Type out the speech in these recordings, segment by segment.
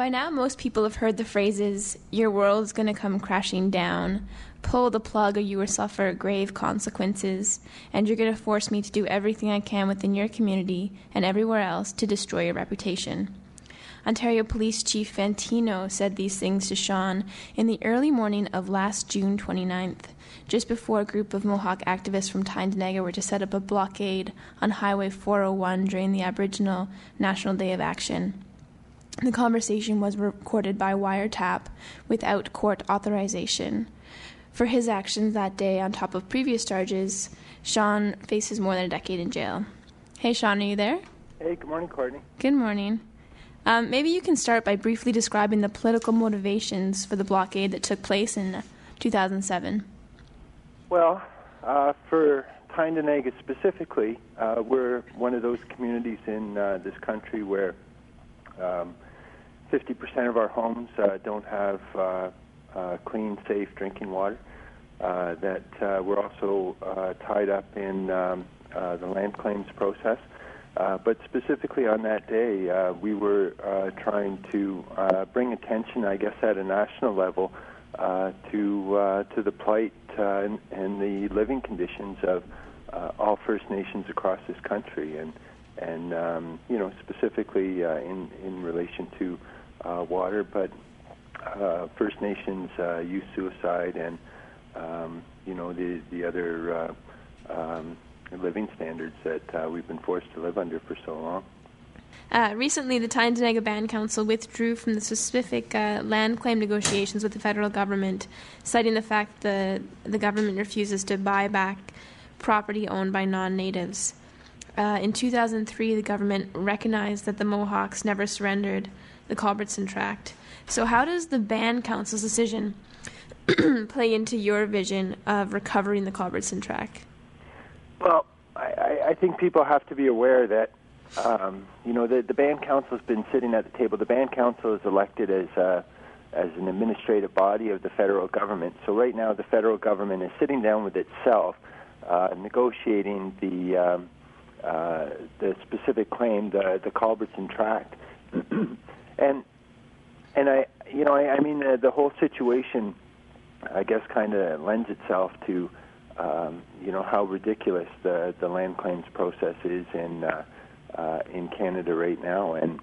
By now, most people have heard the phrases, "Your world's gonna come crashing down," "Pull the plug or you will suffer grave consequences," and "You're gonna force me to do everything I can within your community and everywhere else to destroy your reputation." Ontario Police Chief Fantino said these things to Sean in the early morning of last June 29th, just before a group of Mohawk activists from Tyendinaga were to set up a blockade on Highway 401 during the Aboriginal National Day of Action. The conversation was recorded by wiretap without court authorization. For his actions that day, on top of previous charges, Sean faces more than a decade in jail. Hey, Sean, are you there? Hey, good morning, Courtney. Good morning. Maybe you can start by briefly describing the political motivations for the blockade that took place in 2007. Well, for Tyendinaga specifically, we're one of those communities in this country where 50% of our homes don't have clean, safe drinking water. That we're also tied up in the land claims process. But specifically on that day, we were trying to bring attention, I guess, at a national level to the plight and the living conditions of all First Nations across this country, and you know, specifically in relation to water, but First Nations youth suicide and you know, the other living standards that we've been forced to live under for so long. Recently, the Tyendinaga Band Council withdrew from the specific land claim negotiations with the federal government, citing the fact that the government refuses to buy back property owned by non-natives. In 2003, the government recognized that the Mohawks never surrendered the Culbertson Tract. So how does the Band Council's decision play into your vision of recovering the Culbertson Tract? Well, I think people have to be aware that you know, the Band Council has been sitting at the table. The Band Council is elected as an administrative body of the federal government. So right now the federal government is sitting down with itself, negotiating the specific claim, the Culbertson Tract, and I, you know, I mean the whole situation, I guess, kind of lends itself to you know, how ridiculous the land claims process is in Canada right now, and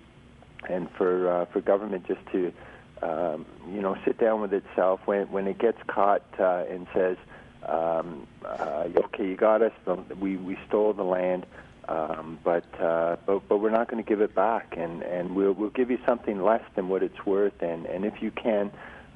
for government just to you know, sit down with itself when it gets caught and says, okay, you got us, we stole the land, but we're not going to give it back, and we'll give you something less than what it's worth, and if you can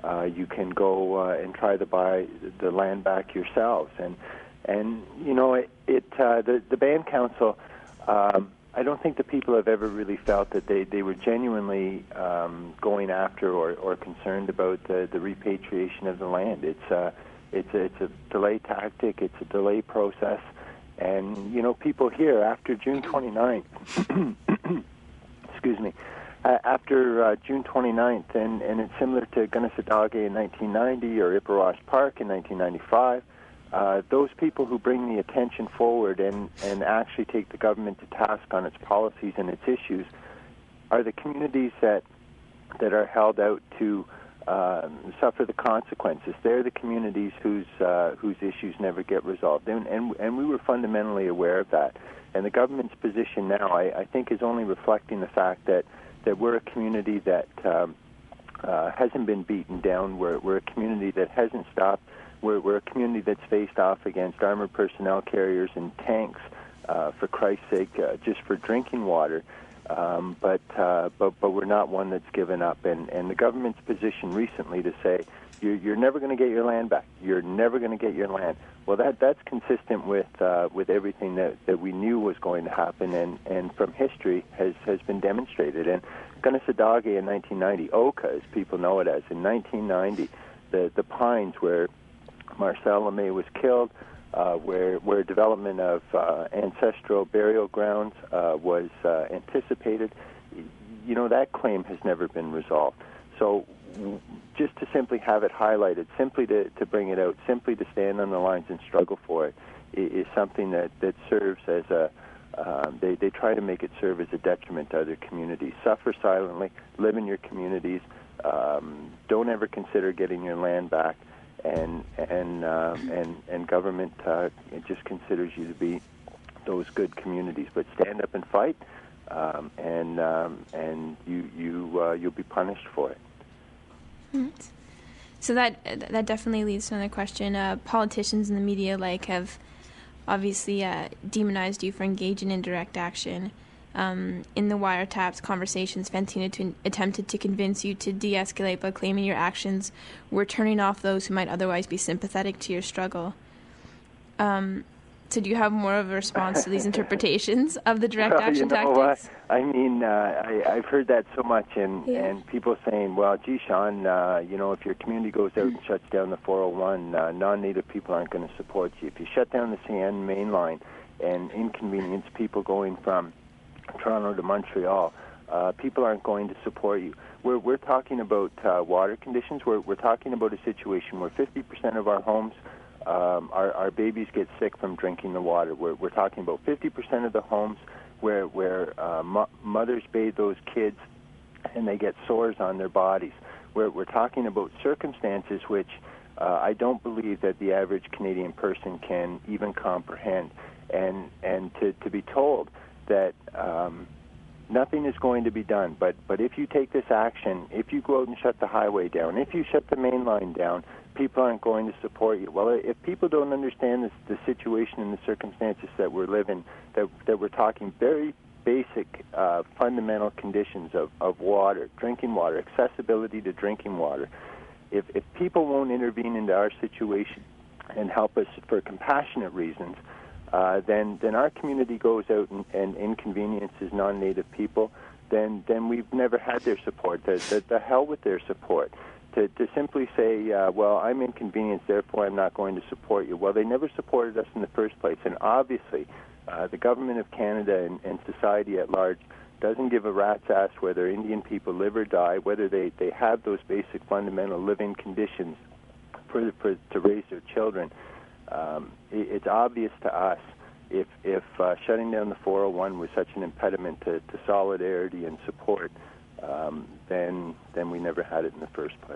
go and try to buy the land back yourselves, and you know, the Band Council, I don't think the people have ever really felt that they were genuinely going after or concerned about the repatriation of the land. It's a delay tactic. It's a delay process, and you know, people here after June 29th, excuse me, after June 29th, and it's similar to Gunnissadage in 1990 or Ipperwash Park in 1995. Those people who bring the attention forward and actually take the government to task on its policies and its issues are the communities that are held out to suffer the consequences. They're the communities whose issues never get resolved, and we were fundamentally aware of that. And the government's position now, I think, is only reflecting the fact that we're a community that hasn't been beaten down. We're a community that hasn't stopped. We're a community that's faced off against armored personnel carriers and tanks, for Christ's sake, just for drinking water. But we're not one that's given up. And the government's position recently to say, you're never going to get your land back. You're never going to get your land. Well, that's consistent with everything that we knew was going to happen, and from history has been demonstrated. And Gunnissadage in 1990, Oka, as people know it as, in 1990, the Pines, where Marcel LeMay was killed, where development of ancestral burial grounds was anticipated, you know, that claim has never been resolved. So just to simply have it highlighted, simply to bring it out, simply to stand on the lines and struggle for it, is something that serves as They try to make it serve as a detriment to other communities. Suffer silently, live in your communities, don't ever consider getting your land back, and government just considers you to be those good communities. But stand up and fight, and you'll be punished for it. Mm-hmm. So that definitely leads to another question. Politicians and the media have obviously demonized you for engaging in direct action. In the wiretaps conversations, Fantino attempted to convince you to de-escalate by claiming your actions were turning off those who might otherwise be sympathetic to your struggle. So do you have more of a response to these interpretations of the direct action tactics? I've heard that so much, and people saying, well, gee, Sean, if your community goes out and shuts down the 401, non-Native people aren't going to support you. If you shut down the CN main line and inconvenience people going from Toronto to Montreal, people aren't going to support you. We're talking about water conditions. We're talking about a situation where 50% of our homes, our babies get sick from drinking the water. We're talking about 50% of the homes where mothers bathe those kids and they get sores on their bodies. We're talking about circumstances which I don't believe that the average Canadian person can even comprehend. And to be told that nothing is going to be done, but if you take this action, if you go out and shut the highway down, if you shut the main line down, people aren't going to support you. Well, if people don't understand the situation and the circumstances that we're living, that we're talking very basic fundamental conditions of water, drinking water, accessibility to drinking water, if people won't intervene into our situation and help us for compassionate reasons, then our community goes out and inconveniences non-Native people, then we've never had their support. The hell with their support. To simply say, well, I'm inconvenienced, therefore I'm not going to support you. Well, they never supported us in the first place. And obviously, the government of Canada and society at large doesn't give a rat's ass whether Indian people live or die, whether they have those basic fundamental living conditions to raise their children. It's obvious to us if shutting down the 401 was such an impediment to solidarity and support, then we never had it in the first place.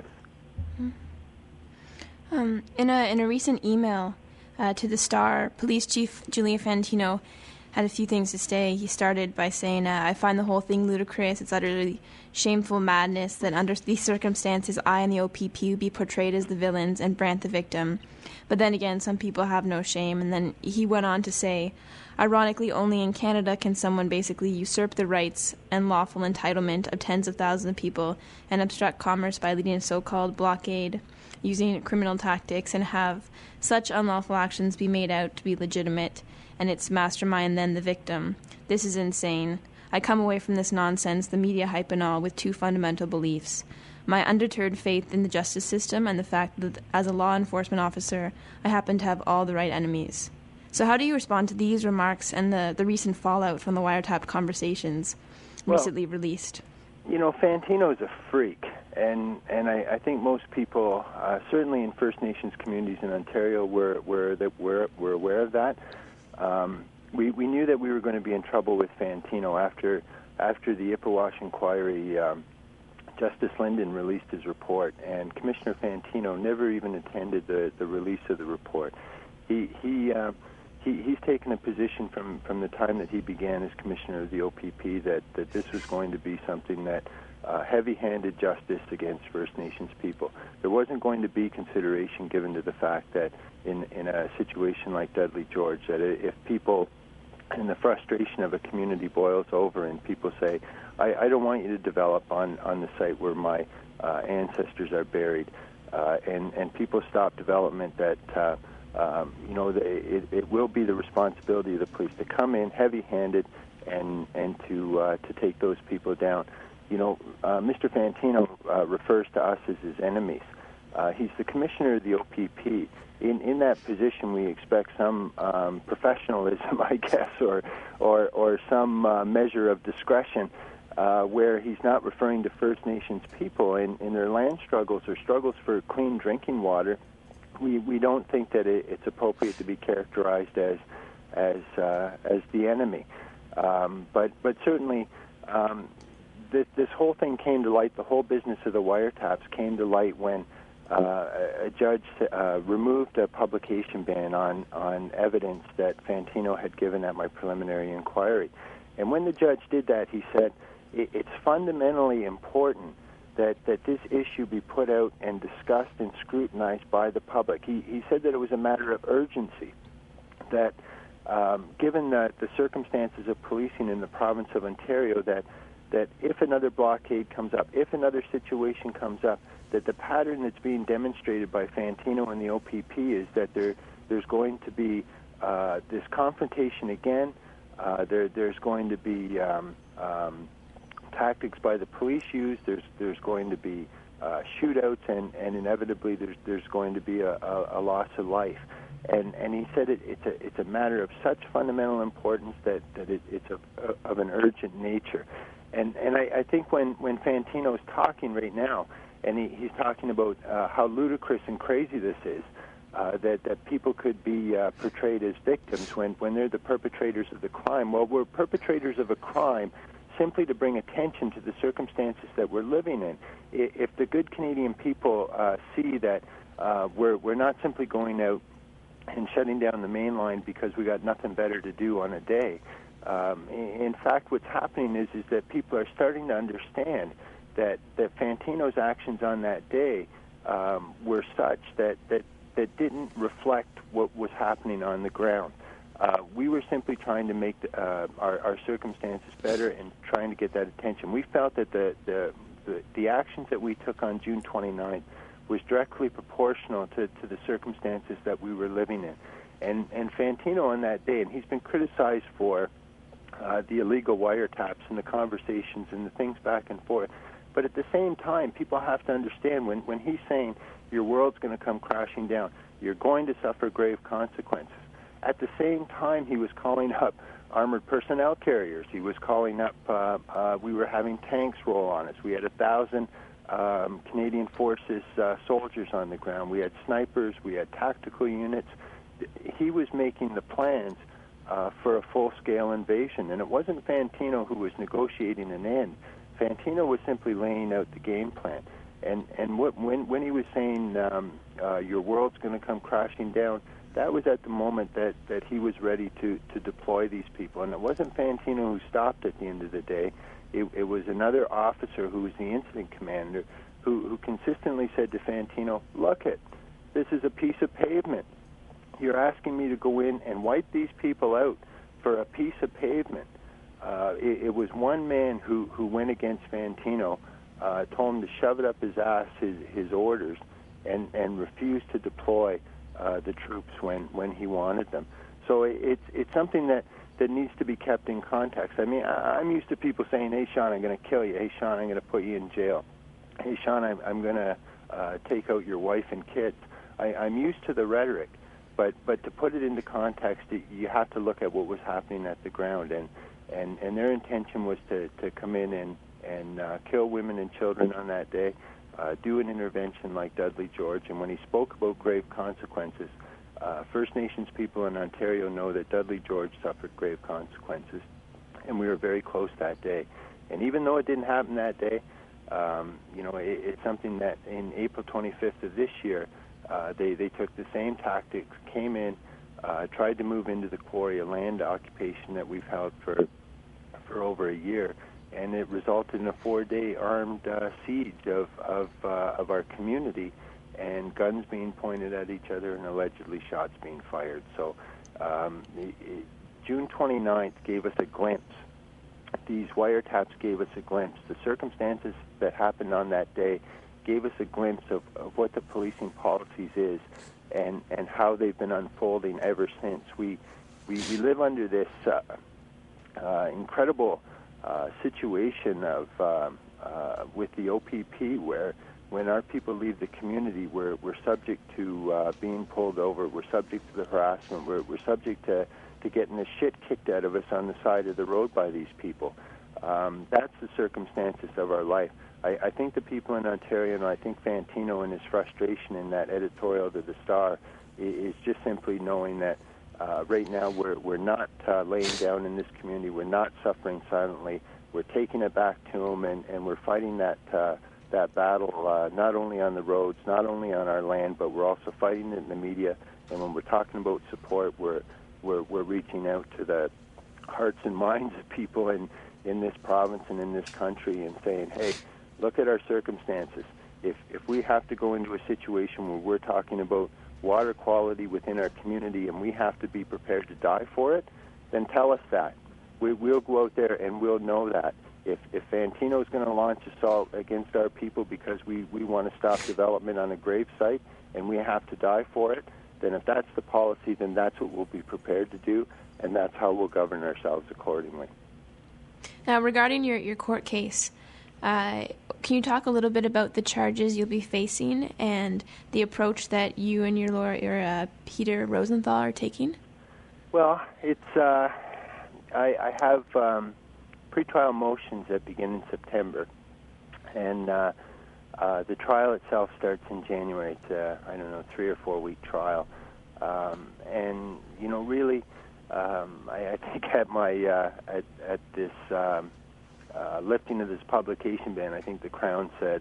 In a recent email to the Star, Police Chief Julian Fantino had a few things to say. He started by saying, I find the whole thing ludicrous. It's utterly shameful madness that under these circumstances I and the OPP would be portrayed as the villains and Brant the victim. But then again, some people have no shame. And then he went on to say, ironically, only in Canada can someone basically usurp the rights and lawful entitlement of tens of thousands of people and obstruct commerce by leading a so-called blockade, using criminal tactics, and have such unlawful actions be made out to be legitimate, and its mastermind then the victim. This is insane. I come away from this nonsense, the media hype and all, with two fundamental beliefs. My undeterred faith in the justice system and the fact that as a law enforcement officer, I happen to have all the right enemies. So how do you respond to these remarks and the recent fallout from the wiretap conversations recently released? Fantino's a freak, and I think most people, certainly in First Nations communities in Ontario, were aware of that. We knew that we were going to be in trouble with Fantino after the Ipperwash inquiry. Justice Linden released his report, and Commissioner Fantino never even attended the release of the report. He's taken a position from the time that he began as commissioner of the OPP that this was going to be something that heavy-handed justice against First Nations people. There wasn't going to be consideration given to the fact that in a situation like Dudley George, that if people, and the frustration of a community boils over and people say, I don't want you to develop on the site where my ancestors are buried, and people stop development, that it will be the responsibility of the police to come in heavy-handed and to take those people down. Mr. Fantino refers to us as his enemies. He's the commissioner of the OPP. In that position, we expect some professionalism, I guess, or some measure of discretion, where he's not referring to First Nations people in their land struggles or struggles for clean drinking water. We don't think that it's appropriate to be characterized as the enemy. But certainly, this whole thing came to light. The whole business of the wiretaps came to light when a judge removed a publication ban on evidence that Fantino had given at my preliminary inquiry. And when the judge did that, he said, it's fundamentally important that this issue be put out and discussed and scrutinized by the public. He said that it was a matter of urgency, that given the circumstances of policing in the province of Ontario, that if another blockade comes up, if another situation comes up, that the pattern that's being demonstrated by Fantino and the OPP is that there's going to be this confrontation again. There's going to be tactics by the police used. There's going to be shootouts, and inevitably there's going to be a loss of life. And he said it's a matter of such fundamental importance that it's of an urgent nature. And I think when Fantino's talking right now, and he's talking about how ludicrous and crazy this is, that people could be portrayed as victims when they're the perpetrators of the crime. Well, we're perpetrators of a crime simply to bring attention to the circumstances that we're living in. If the good Canadian people see that we're not simply going out and shutting down the main line because we got nothing better to do on a day. In fact, what's happening is that people are starting to understand that Fantino's actions on that day were such that didn't reflect what was happening on the ground. We were simply trying to make our circumstances better and trying to get that attention. We felt that the actions that we took on June 29th was directly proportional to the circumstances that we were living in. And Fantino on that day, and he's been criticized for the illegal wiretaps and the conversations and the things back and forth. But at the same time, people have to understand when he's saying your world's going to come crashing down, you're going to suffer grave consequences. At the same time, he was calling up armored personnel carriers. He was calling up, we were having tanks roll on us. We had 1,000 Canadian Forces soldiers on the ground. We had snipers. We had tactical units. He was making the plans for a full-scale invasion. And it wasn't Fantino who was negotiating an end. Fantino was simply laying out the game plan. And when he was saying your world's going to come crashing down, that was at the moment that he was ready to deploy these people. And it wasn't Fantino who stopped at the end of the day. It was another officer who was the incident commander who consistently said to Fantino, look this is a piece of pavement. You're asking me to go in and wipe these people out for a piece of pavement. It was one man who went against Fantino, told him to shove it up his ass, his orders, and refused to deploy the troops when he wanted them. So it's something that needs to be kept in context. I mean, I'm used to people saying, hey, Sean, I'm going to kill you. Hey, Sean, I'm going to put you in jail. Hey, Sean, I'm going to take out your wife and kids. I'm used to the rhetoric, but to put it into context, you have to look at what was happening at the ground. And their intention was to come in and kill women and children on that day, do an intervention like Dudley George. And when he spoke about grave consequences, First Nations people in Ontario know that Dudley George suffered grave consequences, and we were very close that day. And even though it didn't happen that day, it's something that in April 25th of this year, they took the same tactics, came in, tried to move into the quarry, a land occupation that we've held for over a year, and it resulted in a 4-day armed siege of our community, and guns being pointed at each other and allegedly shots being fired. So June 29th gave us a glimpse. These wiretaps gave us a glimpse. The circumstances that happened on that day gave us a glimpse of what the policing policies is and how they've been unfolding ever since. We live under this incredible situation of with the OPP where when our people leave the community, we're subject to being pulled over. We're subject to the harassment. We're subject to getting the shit kicked out of us on the side of the road by these people. That's the circumstances of our life. I think the people in Ontario, and I think Fantino and his frustration in that editorial to the Star is just simply knowing that Right now, we're not laying down in this community. We're not suffering silently. We're taking it back to them, and we're fighting that battle not only on the roads, not only on our land, but we're also fighting it in the media. And when we're talking about support, we're reaching out to the hearts and minds of people in this province and in this country and saying, hey, look at our circumstances. If we have to go into a situation where we're talking about water quality within our community and we have to be prepared to die for it, then tell us that. We'll go out there and we'll know that. If Fantino's going to launch assault against our people because we want to stop development on a grave site and we have to die for it, then if that's the policy, then that's what we'll be prepared to do, and that's how we'll govern ourselves accordingly. Now, regarding your court case, can you talk a little bit about the charges you'll be facing and the approach that you and your lawyer, Peter Rosenthal, are taking? Well, it's I have pretrial motions that begin in September, and the trial itself starts in January. It's a 3 or 4 week trial, and really, I think at my at this lifting of this publication ban, I think the Crown said,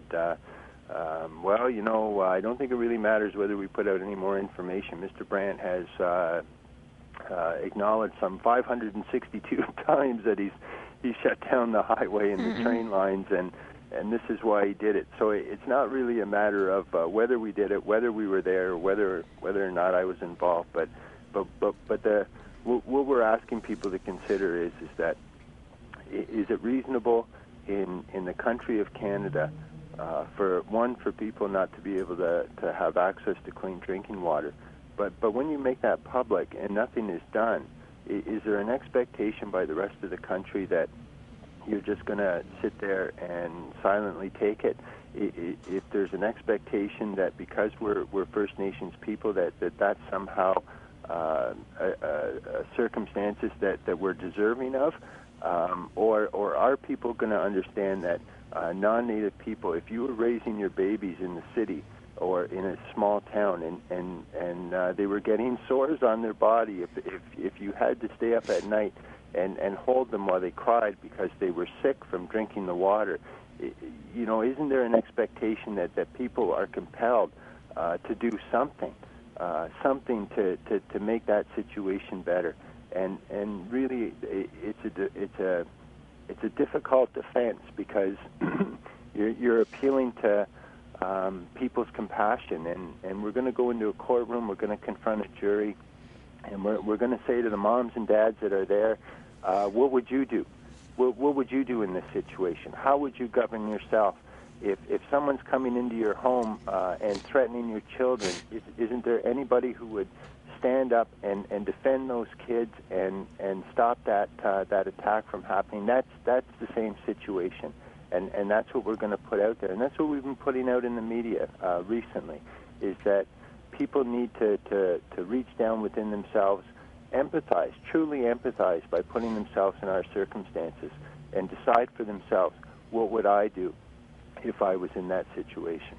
I don't think it really matters whether we put out any more information. Mr. Brandt has acknowledged some 562 times that he shut down the highway and the train lines, and this is why he did it. So it's not really a matter of whether we did it, whether we were there, or whether or not I was involved. But what we're asking people to consider is that is it reasonable in the country of Canada for people not to be able to have access to clean drinking water, but when you make that public and nothing is done, is there an expectation by the rest of the country that you're just going to sit there and silently take it? If there's an expectation that because we're First Nations people that's somehow circumstances that we're deserving of, or are people going to understand that non-Native people, if you were raising your babies in the city or in a small town and they were getting sores on their body, if you had to stay up at night and hold them while they cried because they were sick from drinking the water, isn't there an expectation that people are compelled to do something to make that situation better? And really, it's a difficult defense because you're appealing to people's compassion, and we're going to go into a courtroom, we're going to confront a jury, and we're going to say to the moms and dads that are there, what would you do? What would you do in this situation? How would you govern yourself? If someone's coming into your home and threatening your children, isn't there anybody who would stand up and defend those kids and stop that attack from happening? That's the same situation, and that's what we're going to put out there, and that's what we've been putting out in the media recently, is that people need to reach down within themselves, empathize, truly empathize by putting themselves in our circumstances and decide for themselves, what would I do if I was in that situation?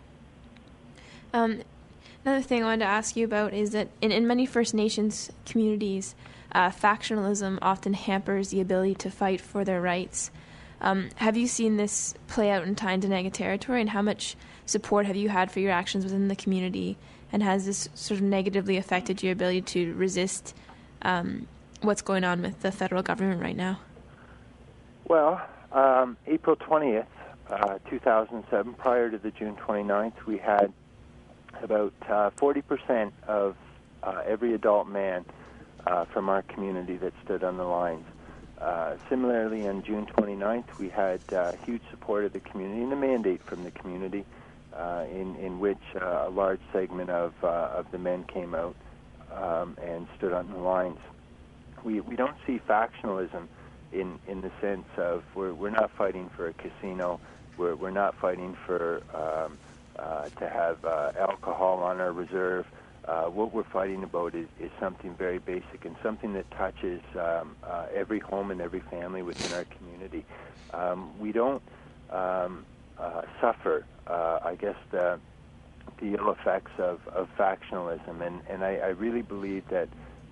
Another thing I wanted to ask you about is that in many First Nations communities, factionalism often hampers the ability to fight for their rights. Have you seen this play out in Tyendinaga territory, and how much support have you had for your actions within the community, and has this sort of negatively affected your ability to resist what's going on with the federal government right now? Well, April 20th, 2007, prior to the June 29th, we had about 40% of every adult man from our community that stood on the lines. Similarly, on June 29th, we had huge support of the community and a mandate from the community in which a large segment of the men came out and stood on the lines. We don't see factionalism in the sense of we're not fighting for a casino, we're not fighting for to have alcohol on our reserve. What we're fighting about is something very basic and something that touches every home and every family within our community. We don't suffer, I guess, the ill effects of factionalism, and I really believe that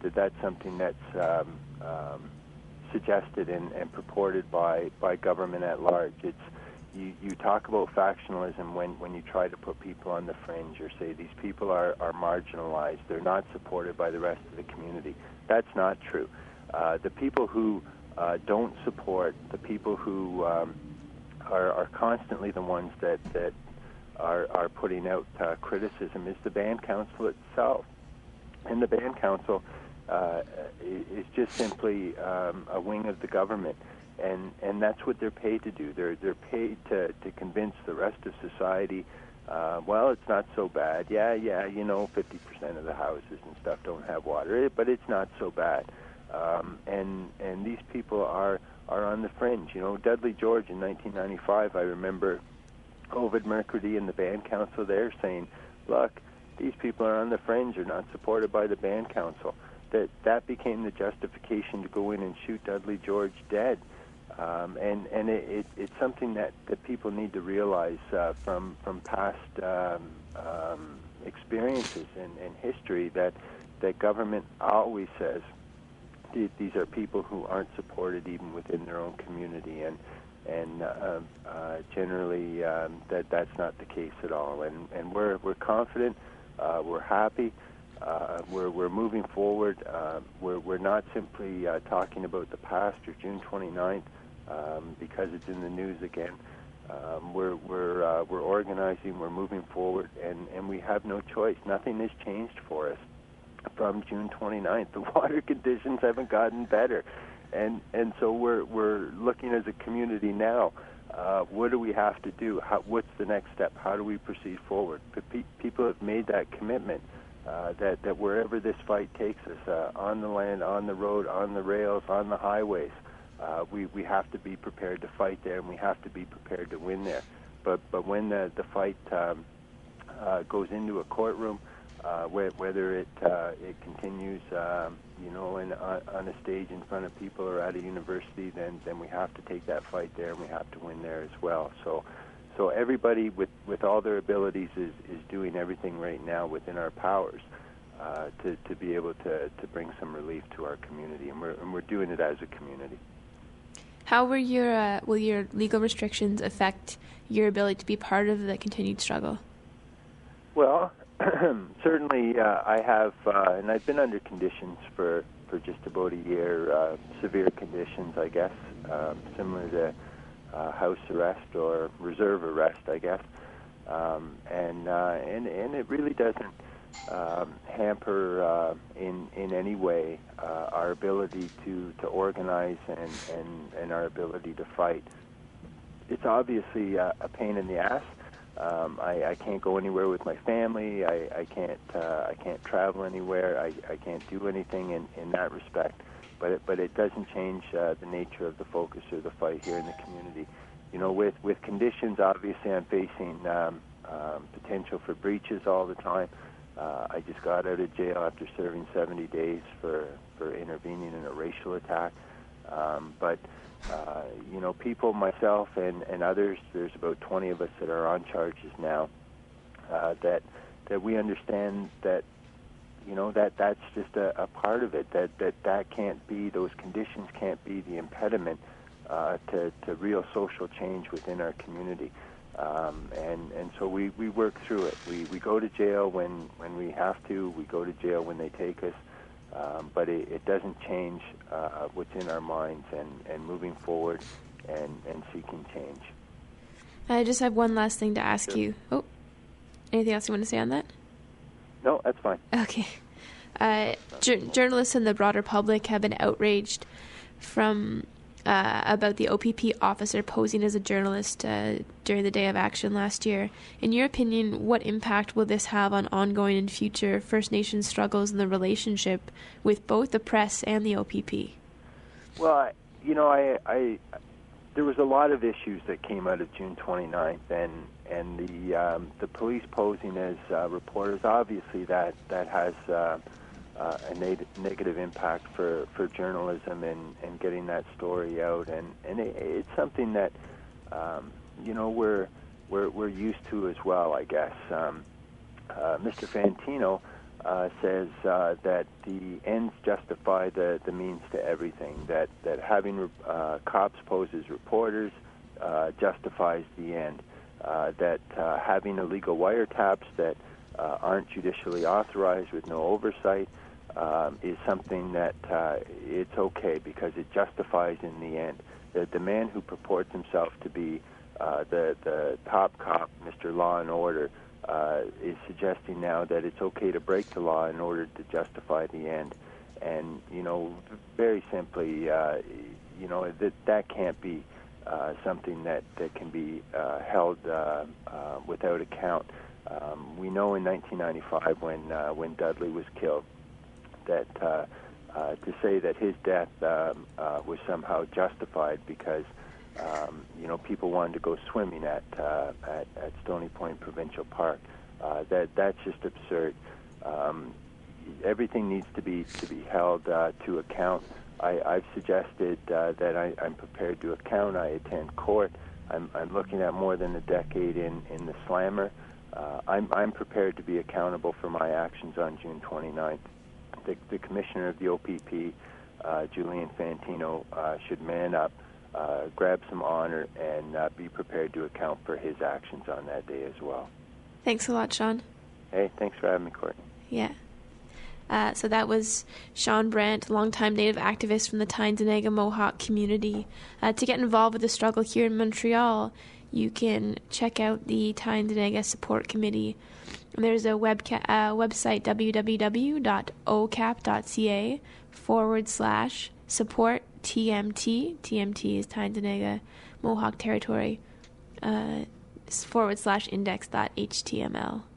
that's something that's suggested and purported by government at large. It's you talk about factionalism when you try to put people on the fringe or say these people are marginalized, they're not supported by the rest of the community. That's not true. The people who don't support, the people who are constantly the ones that are putting out criticism is the band council itself. And the band council is just simply a wing of the government. And that's what they're paid to do. They're paid to convince the rest of society, well, it's not so bad. Yeah, 50% of the houses and stuff don't have water, but it's not so bad. And these people are on the fringe. Dudley George in 1995, I remember Ovid Mercredi and the band council there saying, look, these people are on the fringe, are not supported by the band council. That became the justification to go in and shoot Dudley George dead. And it's something that people need to realize from past experiences and history that government always says these are people who aren't supported even within their own community, and generally that's not the case at all. And we're confident, we're happy. We're moving forward. We're not simply talking about the past or June 29th because it's in the news again. We're organizing. We're moving forward, and we have no choice. Nothing has changed for us from June 29th. The water conditions haven't gotten better, and so we're looking as a community now. What do we have to do? What's the next step? How do we proceed forward? People have made that commitment. That wherever this fight takes us, on the land, on the road, on the rails, on the highways, we have to be prepared to fight there, and we have to be prepared to win there. But when the fight goes into a courtroom, whether it continues, on a stage in front of people or at a university, then we have to take that fight there, and we have to win there as well. So everybody with all their abilities is doing everything right now within our powers to be able to bring some relief to our community, and we're doing it as a community. How will your legal restrictions affect your ability to be part of the continued struggle? Well, certainly I have, and I've been under conditions for just about a year, severe conditions, I guess, similar to house arrest or reserve arrest, I guess, and it really doesn't hamper in any way our ability to organize and our ability to fight. It's obviously a pain in the ass. I can't go anywhere with my family. I can't travel anywhere. I can't do anything in that respect. But it doesn't change the nature of the focus or the fight here in the community. With conditions, obviously I'm facing potential for breaches all the time. I just got out of jail after serving 70 days for intervening in a racial attack. But people, myself and others, there's about 20 of us that are on charges now, that we understand that that's just a part of it, that can't be, those conditions can't be the impediment to real social change within our community. And so we work through it. We go to jail when we have to. We go to jail when they take us. But it doesn't change what's in our minds and moving forward and seeking change. I just have one last thing to ask Sure. you. Oh, anything else you want to say on that? No, that's fine. Okay. Journalists and the broader public have been outraged about the OPP officer posing as a journalist during the Day of Action last year. In your opinion, what impact will this have on ongoing and future First Nations struggles in the relationship with both the press and the OPP? Well, I there was a lot of issues that came out of June 29th, and the police posing as reporters. Obviously, that has a negative impact for journalism and getting that story out, and it's something that we're used to as well, I guess. Mr. Fantino says that the ends justify the means to everything, that having cops pose as reporters justifies the end, that having illegal wiretaps that aren't judicially authorized with no oversight is something that it's okay because it justifies in the end. The man who purports himself to be the top cop, Mr. Law and Order, is suggesting now that it's okay to break the law in order to justify the end. And, very simply, that can't be something that can be held without account. We know in 1995 when Dudley was killed that to say that his death was somehow justified because people wanted to go swimming at Stony Point Provincial Park. That's just absurd. Everything needs to be held to account. I've suggested that I'm prepared to account. I attend court. I'm looking at more than a decade in the slammer. I'm prepared to be accountable for my actions on June 29th. The commissioner of the OPP, Julian Fantino, should man up, grab some honor, and be prepared to account for his actions on that day as well. Thanks a lot, Sean. Hey, thanks for having me, Courtney. Yeah. So that was Sean Brandt, longtime Native activist from the Tyendinaga Mohawk community. To get involved with the struggle here in Montreal, you can check out the Tyendinaga Support Committee. There's a website, www.ocap.ca/support TMT. TMT is Tyendinaga Mohawk Territory /index.html.